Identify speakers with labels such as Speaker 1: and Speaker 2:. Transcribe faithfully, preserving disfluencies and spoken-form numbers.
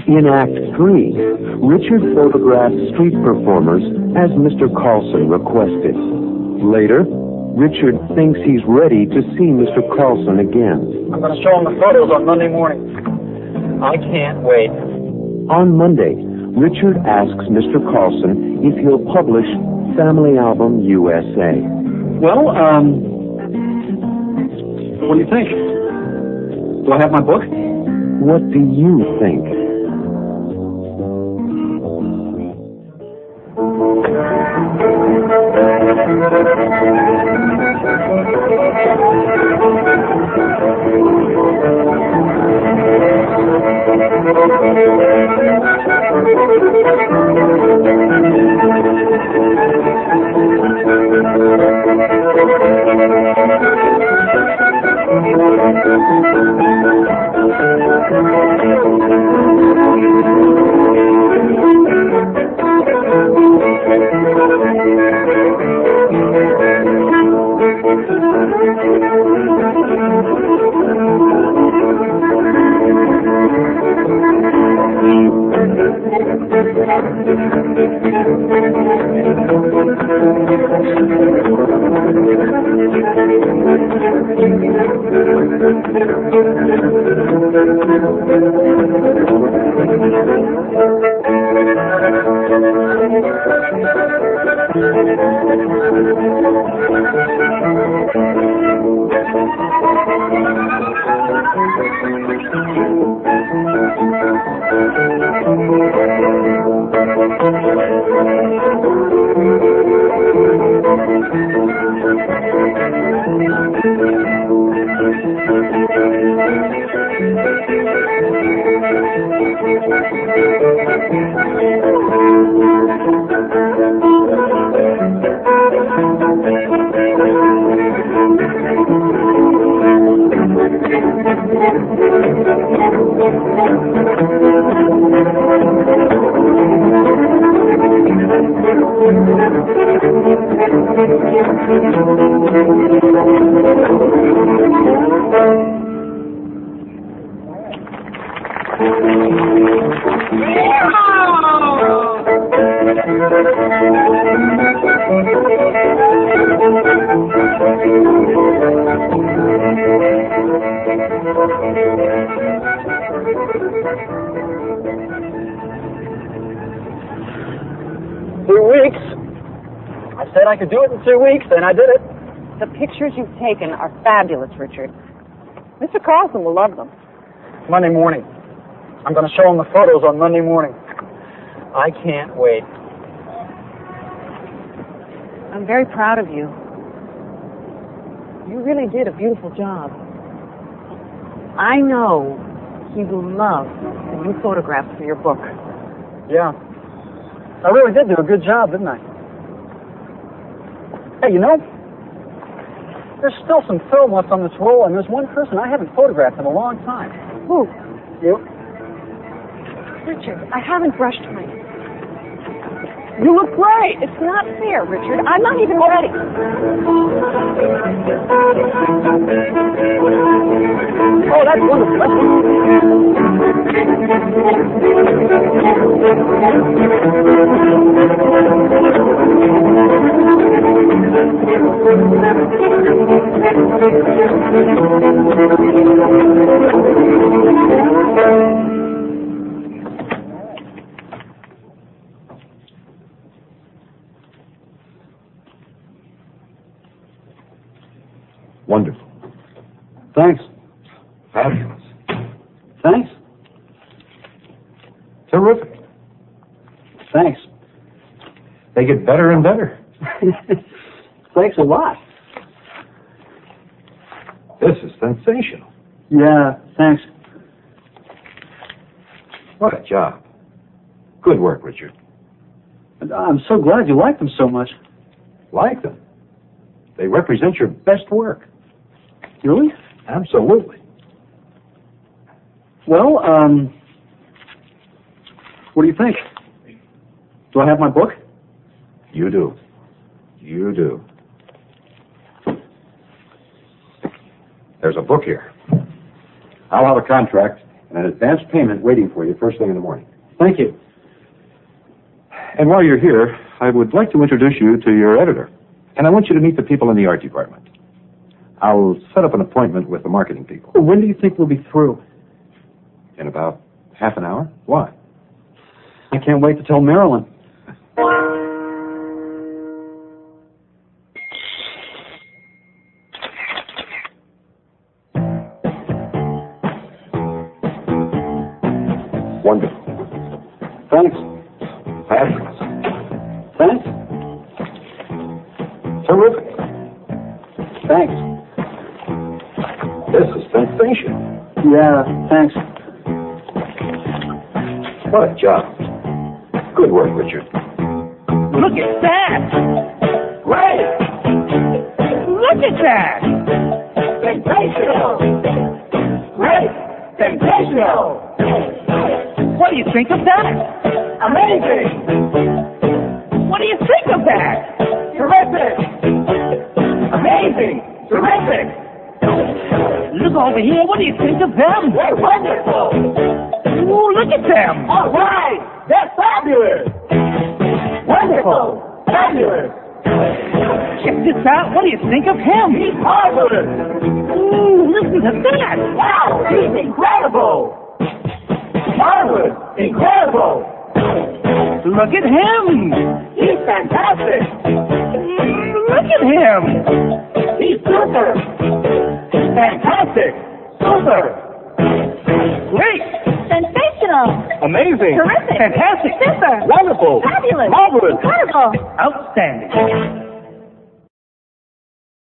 Speaker 1: In Act three, Richard photographs street performers as Mister Carlson requested. Later, Richard thinks he's ready to see Mister Carlson again.
Speaker 2: I'm going to show him the photos on Monday morning. I can't wait.
Speaker 1: On Monday, Richard asks Mister Carlson if he'll publish Family Album U S A.
Speaker 2: Well, um, what do you think? Do I have my book?
Speaker 1: What do you think?
Speaker 2: Two weeks. I said I could do it in two weeks, and I did it.
Speaker 3: The pictures you've taken are fabulous, Richard. Mister Carlson will love them.
Speaker 2: Monday morning. I'm going to show him the photos on Monday morning. I can't wait.
Speaker 3: I'm very proud of you. You really did a beautiful job. I know he will love the new photographs for your book.
Speaker 2: Yeah. I really did do a good job, didn't I? Hey, you know, there's still some film left on this roll, and there's one person I haven't photographed in a long time.
Speaker 3: Who?
Speaker 2: You?
Speaker 3: Richard, I haven't brushed my... You look great. It's not fair, Richard. I'm not even ready.
Speaker 2: Oh, that's wonderful. That's
Speaker 1: Wonderful.
Speaker 2: Thanks.
Speaker 1: Fabulous.
Speaker 2: Thanks.
Speaker 1: Terrific.
Speaker 2: Thanks.
Speaker 1: They get better and better.
Speaker 2: Thanks a lot.
Speaker 1: This is sensational.
Speaker 2: Yeah, thanks.
Speaker 1: What a job. Good work, Richard.
Speaker 2: I'm so glad you like them so much.
Speaker 1: Like them? They represent your best work.
Speaker 2: Really?
Speaker 1: Absolutely.
Speaker 2: Well, um, what do you think? Do I have my book?
Speaker 1: You do. You do. There's a book here. I'll have a contract
Speaker 4: and an advance payment waiting for you first thing in the morning.
Speaker 2: Thank you.
Speaker 4: And while you're here, I would like to introduce you to your editor. And I want you to meet the people in the art department. I'll set up an appointment with the marketing people.
Speaker 2: Well, when do you think we'll be through?
Speaker 4: In about half an hour? Why?
Speaker 2: I can't wait to tell Marilyn.
Speaker 4: Wonderful.
Speaker 2: Thanks.
Speaker 4: Fabulous.
Speaker 2: Thanks.
Speaker 4: Terrific.
Speaker 2: Thanks.
Speaker 4: This is sensational.
Speaker 2: Yeah, thanks.
Speaker 4: What a job. Good work, Richard.
Speaker 5: Look at that! Great! Look at that! Sensational! Great! Sensational! What do you think of that? Amazing! What do you think of that? Terrific! Amazing! Terrific! Look over here. What do you think of them? They're wonderful! Ooh, look at them! All right! They're fabulous! Wonderful! Fabulous! Check this out. What do you think of him? He's marvelous! Ooh, listen to that! Wow! He's incredible! Marvelous! Incredible! Look at him! He's fantastic! Look at him! He's super! Fantastic! Super! Great!
Speaker 6: Sensational!
Speaker 5: Amazing!
Speaker 6: Terrific!
Speaker 5: Fantastic!
Speaker 6: Super!
Speaker 5: Wonderful!
Speaker 6: Fabulous!
Speaker 5: Marvelous!
Speaker 6: Incredible!
Speaker 5: Outstanding!